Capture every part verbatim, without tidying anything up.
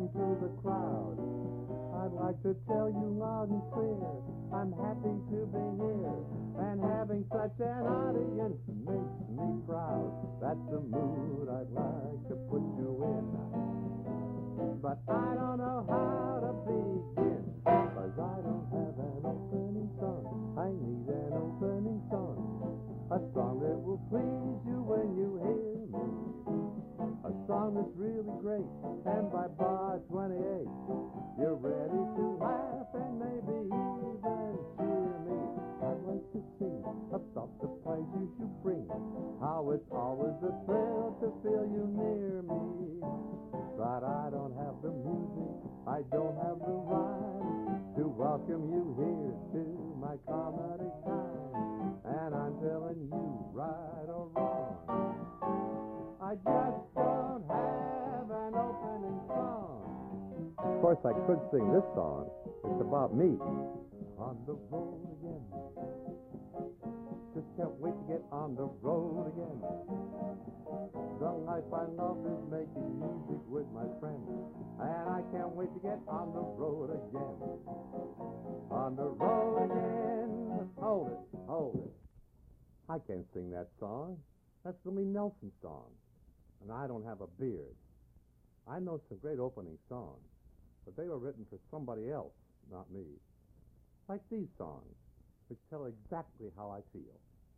welcome to the crowd. I'd like to tell you loud and clear, I'm happy to be here, and having such an audience makes me proud. That's the mood I'd like to put you in, but I don't know how to begin, 'cause I don't have an opening song. I need an opening song, a song that will please you when you hear me, a song that's really great, and by bar twenty-eight you're ready to laugh and maybe even cheer me. I'd like to sing about the pleasures you bring, how it's always a thrill to feel you near me. But I don't have the music, I don't have the rhyme to welcome you here to my comedy time. And I'm telling you, right or wrong, I just don't have an opening song. Of course, I could sing this song. It's about me. On the road again. Just can't wait to get on the road again. The life I love is making music with my friends, and I can't wait to get on the road again. On the road again. Hold it, hold it. I can't sing that song. That's Willie Nelson's song, and I don't have a beard. I know some great opening songs, but they were written for somebody else, not me. Like these songs, which tell exactly how I feel.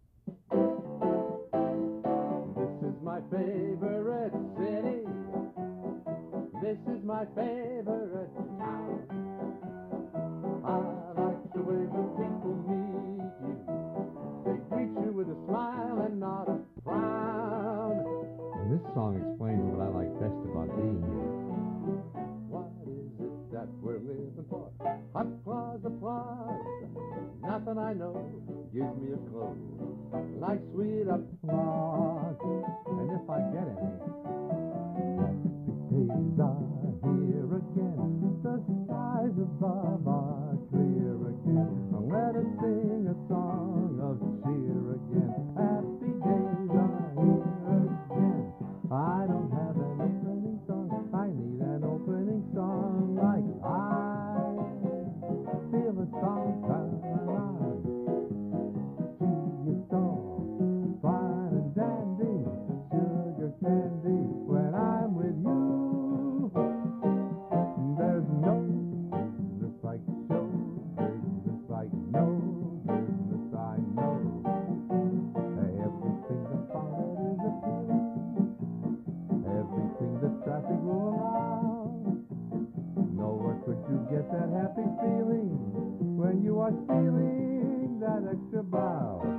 This is my favorite city. This is my favorite town. I like the way the people meet you. They greet you with a smile and not a frown. And this song explains what I like best about being here. What is it that we're living for? Applause, applause. Nothing I know gives me a clue. Like sweet applause. And if I get any, happy days are here again. The skies above are clear again. Let us sing a song of cheer again. Happy days are here again. I don't have an opening song. I need an opening song like I feel a song coming on. Gee, it's all fine and dandy, sugar candy when I'm with you. There's no business like show business, like no business I know. Everything about it is appealing, everything the traffic will allow. Nowhere could you get that happy feeling when you are stealing that extra bow.